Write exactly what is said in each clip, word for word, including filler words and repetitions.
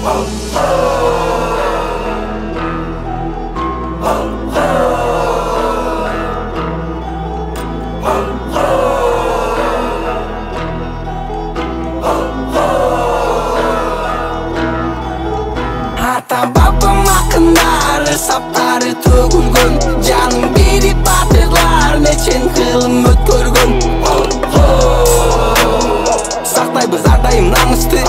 Ата-бабам ақындары саптары төгілген, жаның беріп батырлар нечен қылым өткөргөн. Сақтайбыз әрдайым намысты,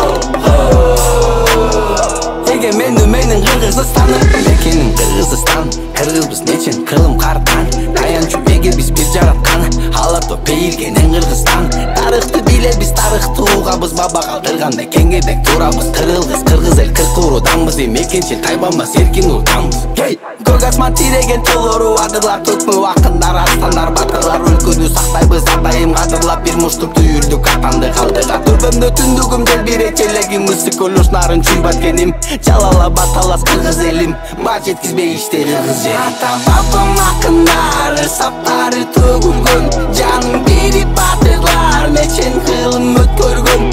егеменді менің Қырғызстаным. Мекенім Қырғызстан, қырғызбыз нечен қылым қартан. Таянчу егер біз бір жаратқан, халату пейілгенен Қырғызстан. Тарықты билебіз, тарықты уғабыз, баба қалдырған мекенге турабыз. Қырғыз, қырғыз ел қырқуруданбыз, мекеншіл тайбанбыз, еркін ұлтанбыз. Көк асман тиреген тұлғыру адырлар, төкмі ақындар, астандар, батырлар. Өлкөні сақтайбыз әрдайым қадырлап, бір мұштық түйірдік атанды қалдыға. Түрбімді түндігім дел бір етелегім, үсік өлушнарын чүйбат кенім. Жалала баталас қырғыз елім, бат жеткізбей іште қырғыз жер. Ата-бабам ақындары саптары төгілген, жаның беріп батырлар нечен қылым өткөргөн.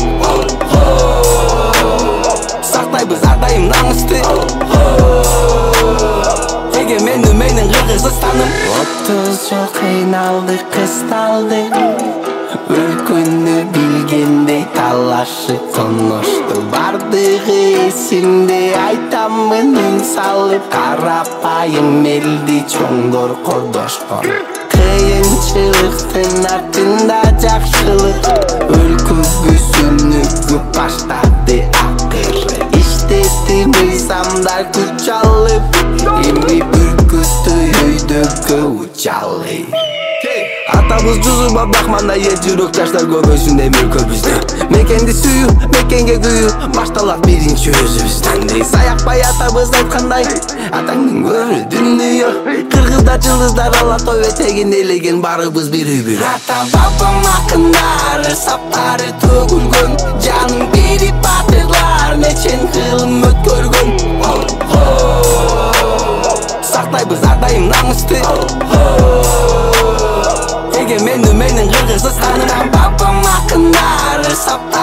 Сақтайбыз әрдайым намысты, егеменді менің Қырғызстаным. Отыз жыл қиналдық, қысталдық, өлкөні білгендей талашы коношты. Бардығы есімде айтамын үн салып, қарапайым елді чоңдор кордошкон. Кыйынчылыктын артында жакшылык, өлкөгө сөнүгүп баштады акыры. Иштеди мыйзамдар күч алып, эми бүркүттү өйдөгө учалы. Атабыз жузу бабакманда ел жүрөк жаштар көбөйсүн деп өлкөбүздө. Мекенди сүйүү, мекенге күйүү, башталат биринчи өзүбүздөн. Саякпай атабыз айткандай, атаңдын көрү дүнүйө. Кыргызда жылдыздар ала той этегин элеген, барыбыз бир үй-бир. Ата-бабам акындары саптары төгүлгөн, жаның берип батырлар нечен кылым өткөргөн. Сактайбыз әрдайым намысты, егеменді менің Қырғызстаным. Ата-бабам ақындары саптары